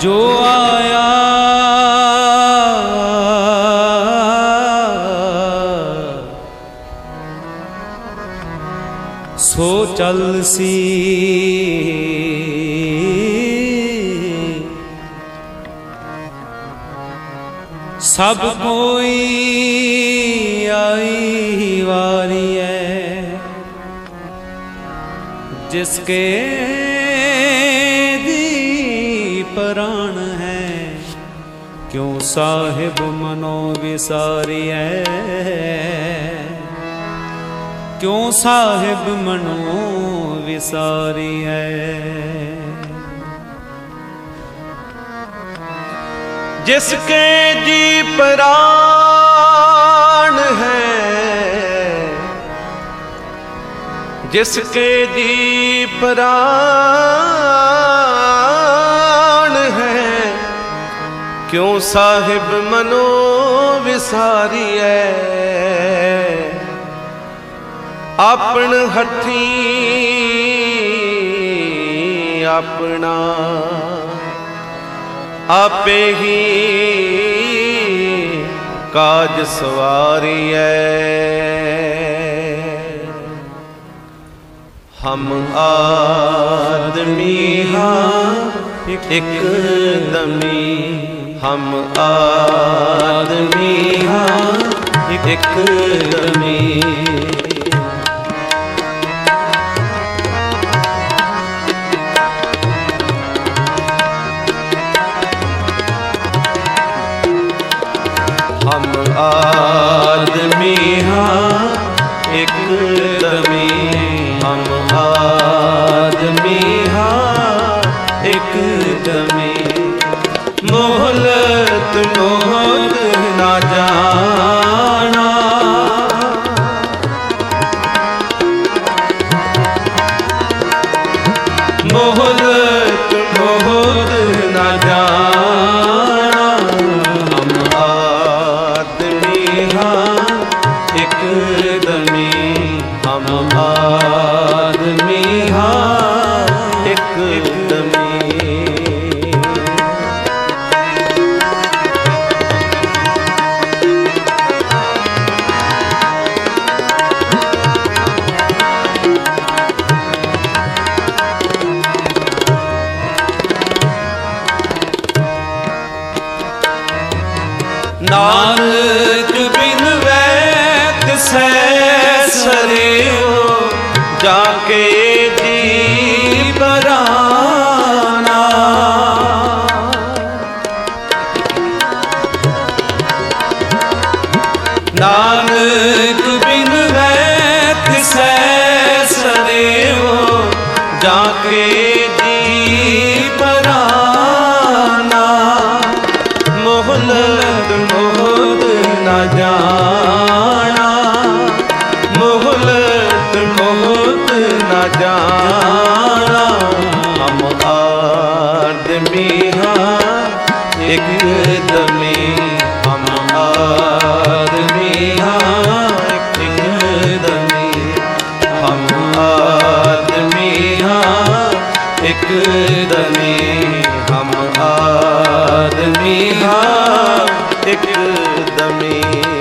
जो आया सो चल सी, सब कोई आई वारी है, जिसके दी प्राण है, क्यों साहिब मनो विसारी है, क्यों साहिब मनो विसारी है। जिसके जी प्राण है, जिसके जी प्राण है, क्यों साहिब मनो विसारी है। आपन हथी अपना आपे ही काज सवारी है। हम आदमी हाँ एक दमी, हम आदमी हाँ एक दमी। हम आदमी हाँ एक दमी, हम आदमी हाँ एक दमी। मोहलत मोहत ना जाना, मोहलत मोहत ना जाना। हम आदमी हाँ एक दमी, हम आदमी हाँ एक दमी। नानक बिन वैत सै सरेओ, जाके जी पराना। नानक बिन वैत सै सरेओ, जाके जी पराना। मोहलत मोहत ना जाना, मोहलत मोहत ना जाना। हम आदमी हाँ एक दमी, हम आदमी हाँ एक दमी। हम आदमी हाँ एक दमी, हम आदमी हाँ एक दमी।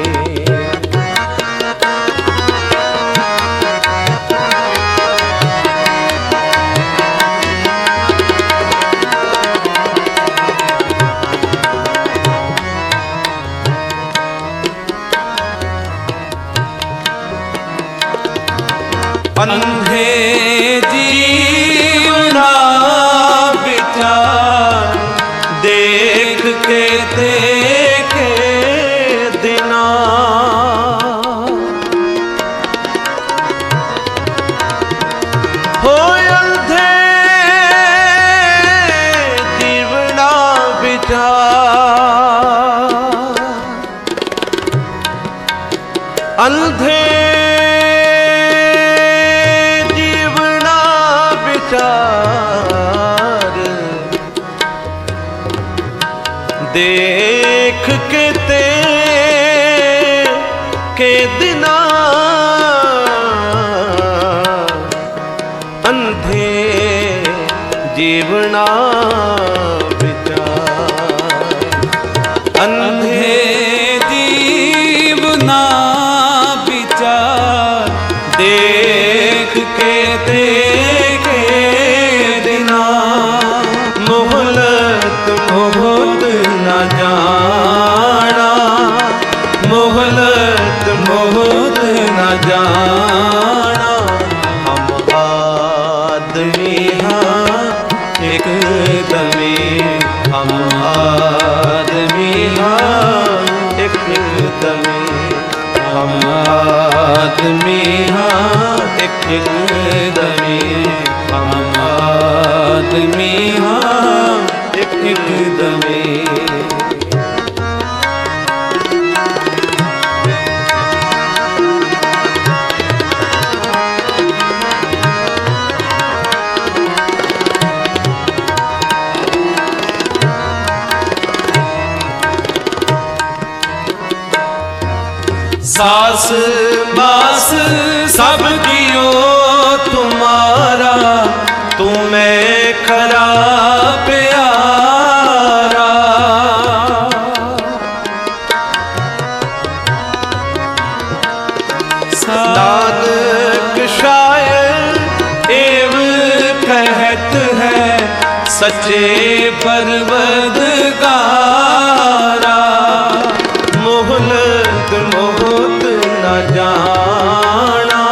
अंधे जीवना विचार, देख के देखे दिना। हो अंधे जीवना विचार, अंधे देख के ते के दिना। अंधे जीवना विचार, आदमी हाँ एकदमे, हम आदमी हाँ एकदमे, हम आदमी हाँ एकदमे, हम आदमी हाँ एकदमे। सास बास सब कियो तुम्हारा, तुम्हें खरा प्यारा। नानक शायर एव कहत है, सच्चे परवरदिगारा। मोहलत मोहत न जाना,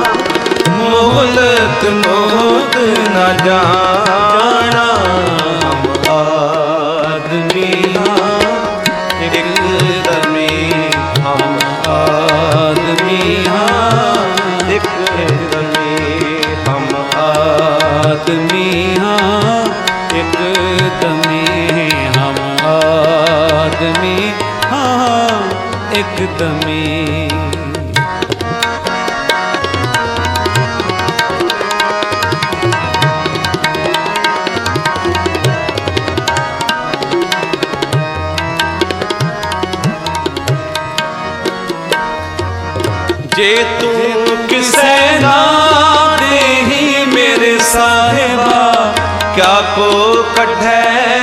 मोहलत मोहत न जाना। हम आदमी हाँ एकदमे, हम आदमी हाँ एकदमे, हम आदमी हाँ एकदमे, हम आदमी हाँ एकदमे। जे तू किसे ना देही मेरे साहिबा, क्या को कढ़े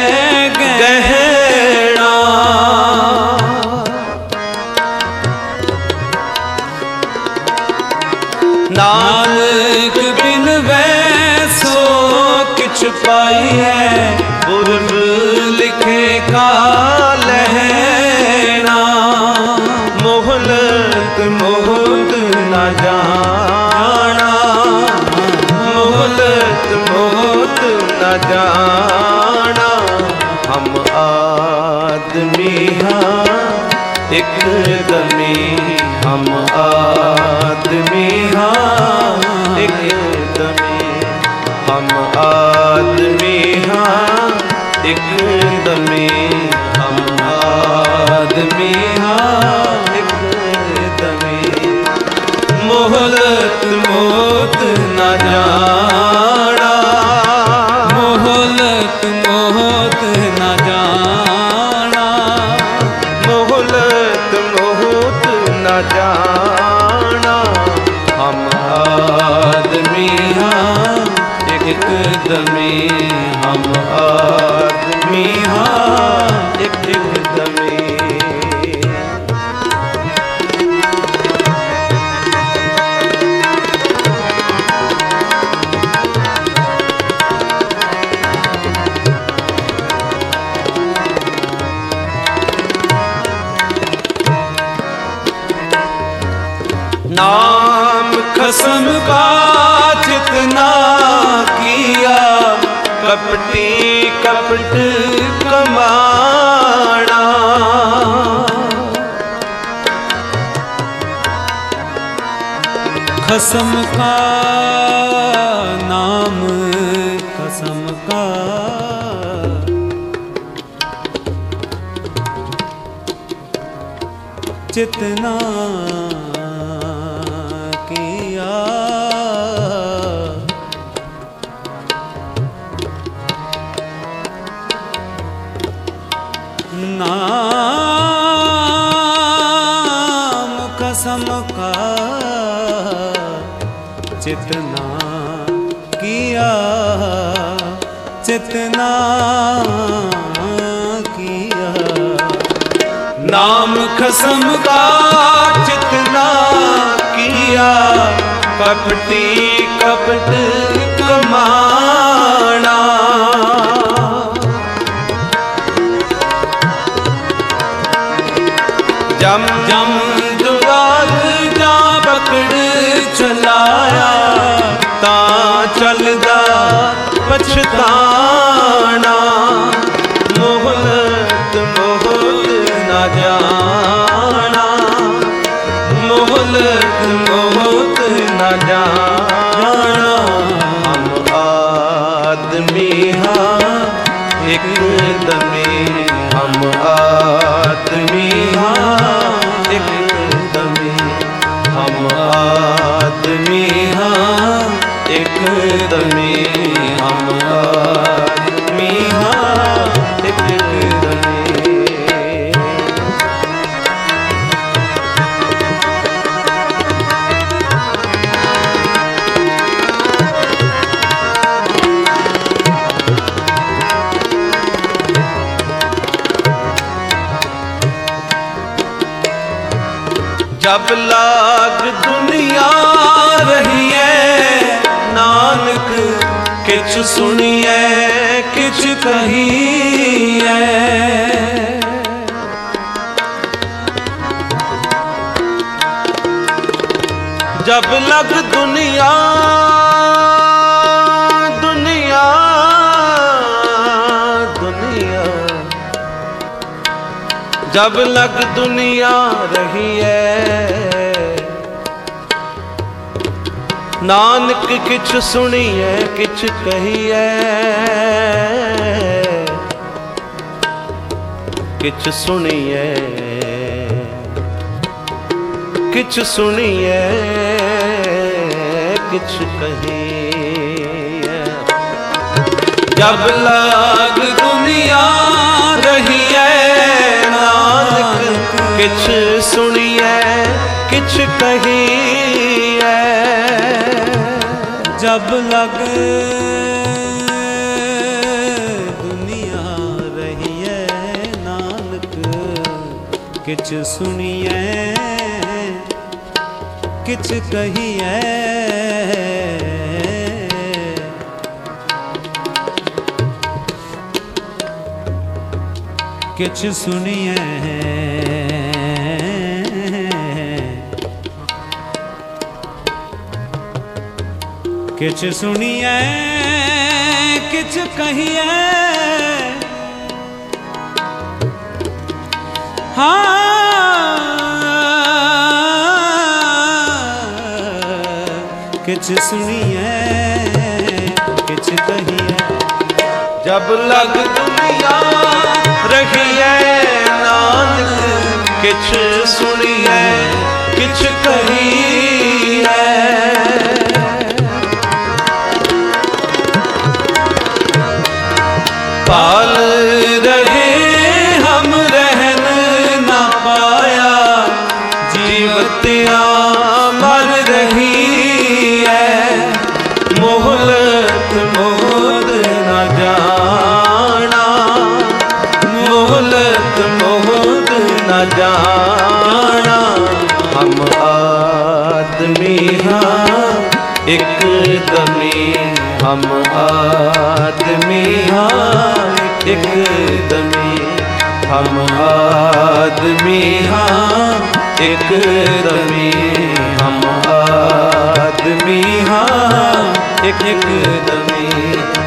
गहना। नानक बिन वैसो किछ पाई है, पूर्व लिखे का लहना। मोहलत मोहत न जाना, मोहलत मोहत न जाना। हम आदमी हाँ एकदमे, हम आदमी हाँ एकदमे, हम आदमी हाँ एकदमे, हम आदमी हाँ एकदमे। मोहलत मोहत न जाना, मोहलत मोहत न जाना, मोहलत मोहत न जाना। हम आदमी हाँ एकदमे, हम आदमी हाँ एकदमे। नाम कसम का जितना किया, कपटी कपट कमाना। कसम का नाम, कसम का जितना किया, नाम कसम का जितना किया, जितना किया। नाम कसम का जितना किया, कपटी कपट कमाना। जम जम दुआर जा पकड़ चलाया, ता चलदा पछताना, मोहलत मोहत न जाना, मोहलत मोहत न जाना। हम आदमी हाँ एक दमे, हम आदमी हाँ एक दमे, हम आदमी हाँ एक दमे, हम आदमी हाँ एक दमे। जब लाग दुनिया रही है नानक, किछ सुनिए किछ कहिए। जब लग दुनिया दुनिया दुनिया, जब लग दुनिया रही है नानक, किछ सुनिए किछ कहिए, किछ सुनिए किछ सुनिए किछ कहिए। जब लग दुनिया रही है नानक, किछ सुनिए किछ कहिए। जब लग दुनिया रही है नानक, किछ सुनिए किछ कहिए। किछ सुनिए किछ सुनिए किछ कहिए। किछ सुनिए किछ कहिए। जब लग दुनिया रही है नानक, किछ सुनिए किछ कहिए। पाल रहे हम रहन ना पाया, जीवतियाँ मर रही है। मोहलत मोहत न जाना, मोहलत मोहत न जाना। हम आदमी हाँ एक दमे, हम आदमी हाँ एक दमे, हम आदमी हाँ एक दमे, हम आदमी हाँ एक दमे।